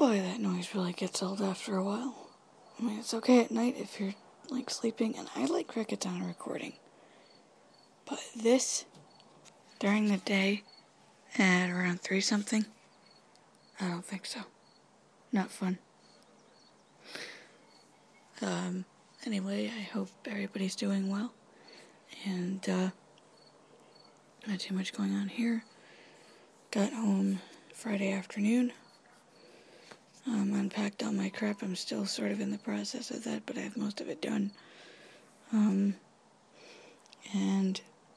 Boy, that noise really gets old after a while. I mean, it's okay at night if you're, like, sleeping, and I like crickets on a recording. But this, during the day, at around 3-something, I don't think so. Not fun. Anyway, I hope everybody's doing well. And, not too much going on here. Got home Friday afternoon. Unpacked all my crap. I'm still sort of in the process of that, but I have most of it done. And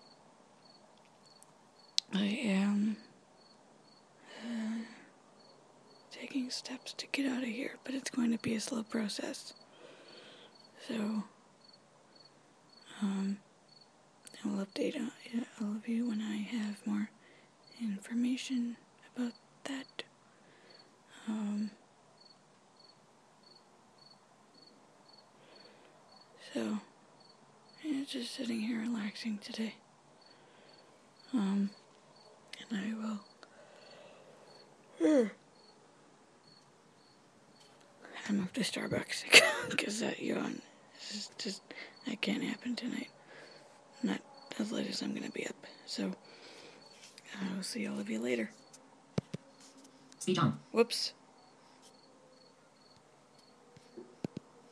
I am taking steps to get out of here, but it's going to be a slow process. So, I will update all of you when I have more information about that. So, yeah, just sitting here relaxing today. And I will I'm up to Starbucks because that yawn is just, that can't happen tonight. Not as late as I'm going to be up. So, I will see all of you later. Speech on. Whoops.